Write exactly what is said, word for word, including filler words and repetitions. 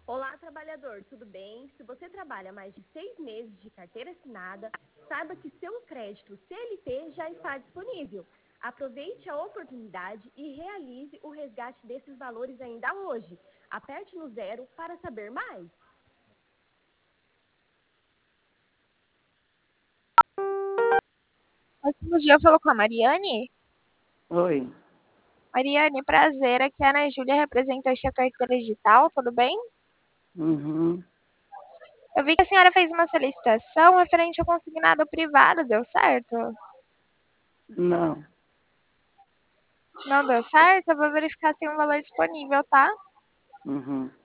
Olá, trabalhador, tudo bem? Se você trabalha mais de seis meses de carteira assinada, saiba que seu crédito C L T já está disponível. Aproveite a oportunidade e realize o resgate desses valores ainda hoje. Aperte no zero para saber mais. Último dia eu falo com a Mariane. Oi. Mariane, prazer. Aqui é a Ana Júlia, representante da carteira digital, tudo bem? Uhum. Eu vi que a senhora fez uma solicitação referente ao consignado privado, deu certo? Não. Não deu certo? Eu vou verificar se tem um valor disponível, tá? Uhum.